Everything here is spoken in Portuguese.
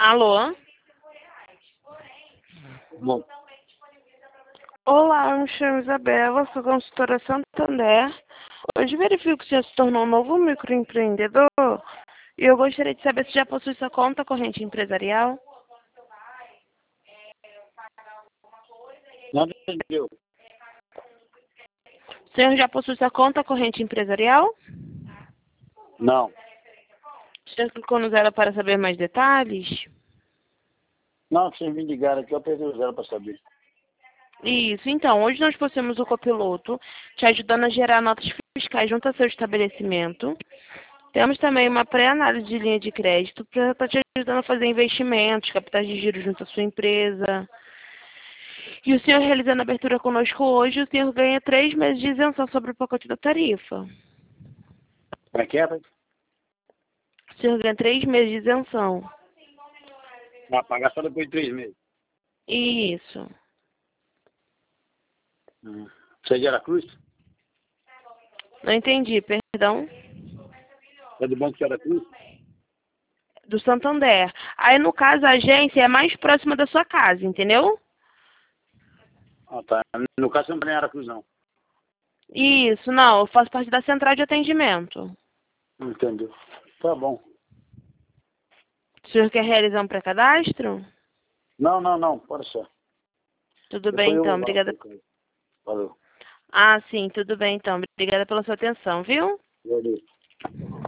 Alô? Bom, Olá, eu me chamo Isabela, sou consultora Santander. Hoje verifico que o senhor se tornou um novo microempreendedor e eu gostaria de saber se já possui sua conta corrente empresarial. não entendeu? O senhor já possui sua conta corrente empresarial? Não. O senhor clicou no zero para saber mais detalhes? Não, vocês me ligaram aqui, eu apertei o zero para saber. Isso, então, hoje nós possuímos o copiloto, te ajudando a gerar notas fiscais junto ao seu estabelecimento. Temos também uma pré-análise de linha de crédito para estar te ajudando a fazer investimentos, capitais de giro junto à sua empresa. E o senhor realizando a abertura conosco hoje, o senhor ganha 3 meses de isenção sobre o pacote da tarifa. Como é que é, pai? O senhor ganha 3 meses de isenção. Vai pagar só depois de 3 meses. Isso. Você é de Aracruz? Não entendi, perdão. É do Banco de Aracruz? Do Santander. Aí, no caso, a agência é mais próxima da sua casa, entendeu? Ah, tá. No caso, você não tem Aracruz, não. Isso, não, eu faço parte da central de atendimento. Entendeu? Tá bom. O senhor quer realizar um pré-cadastro? Não, pode ser. Tudo Depois bem, eu então, vou lá. obrigada. Valeu. Ah, sim, tudo bem, então. Obrigada pela sua atenção, viu? Valeu.